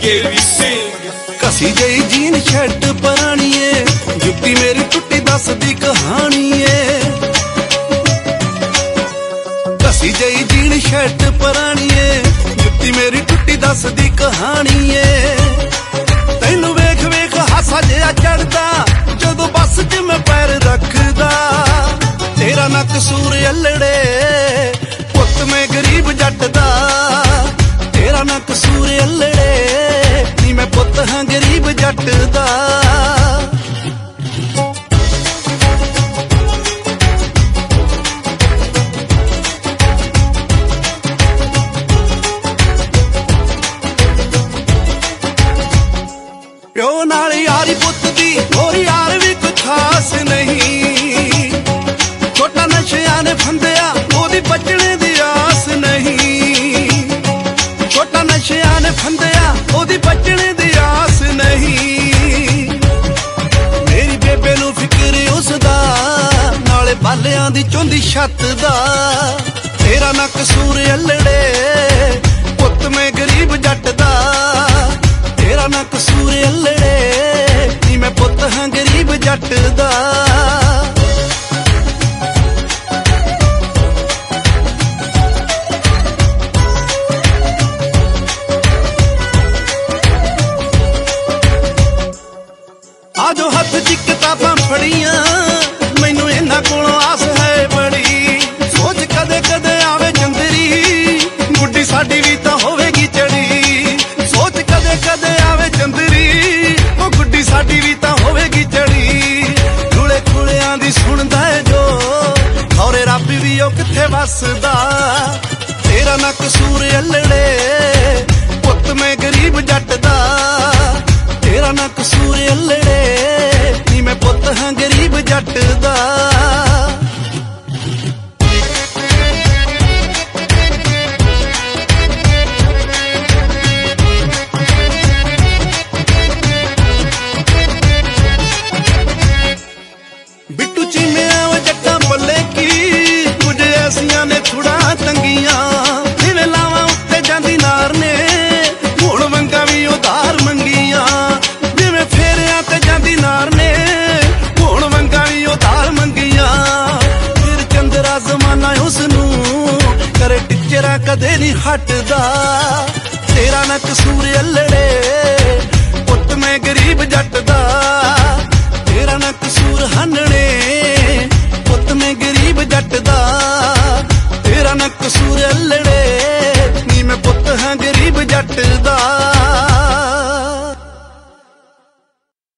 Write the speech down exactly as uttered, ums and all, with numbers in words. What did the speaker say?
कसी जई gene shirt पराणीए, जुत्ती मेरी टुटी दसदी कहानीए। कसी जई जीन शर्ट पराणीए, जुत्ती मेरी टुटी दसदी कहानीए। तैनू वेख वेख हासा जिहा चढ़दा, जदों बस च मैं पैर रखदा। तेरा ना कसूर अल्लड़े, पुत्त मैं गरीब जट दा। तेरा ना कसूर अल्लड़े, नी मैं पुत्त हां गरीब जट दा। प्यो नाल यारी पुत्त दी होर यार भी कोई खास नहीं। छोटा नशिया ने फंदिया, ओदी बचने दी आस नहीं। छोटा नशिया ने फंदिया, ओदी बचने दी आस नहीं। मेरी बेबे नू फिक्र उसदा, नाले बालियां दी चोंदी छत दा। तेरा ना कसूर अल्लड़े, पुत्त मैं गरीब जट दा। तेरा ना कसूर अल्लड़े, नी मैं पुत्त हां गरीब जट दा। आजो हथ च किताबां फड़ियां, मैनू इन्हां कोलों आस है बड़ी। सोच कदे कदे आवे चंदरी, गुड्डी साडी भी तां होवेगी चढ़ी। सोच कदे कदे आवे चंदरी, ओ गुड्डी साडी भी तां होवेगी चढ़ी। खुले खुलियां दी सुणदा है जो, खौरे रब भी ओ किथे वसदा। तेरा ना कसूर अल्लड़े, पुत्त मैं गरीब जट दा। तेरा ना कसूर अल्लड़े, नी मैं पुत्त हां गरीब जट दा। बिट्टू चीमिया वो जट्टा बल्ले की, कुछ ऐसियां ने थोड़ा तंगियां। जिवें लावां उत्ते जांदी नार ने, हुण मंगा भी उधार मंगियां। जिवें फेरियां ते जांदी नार ने, हुण मंगा भी उधार मंगियां। फिर चंदरा जमाना उसनू करे टिचरा कदे नहीं हटदा। तेरा ना कसूर अल्लड़े, पुत्त मैं गरीब जट दा। तेरा ना कसूर हन्नड़े,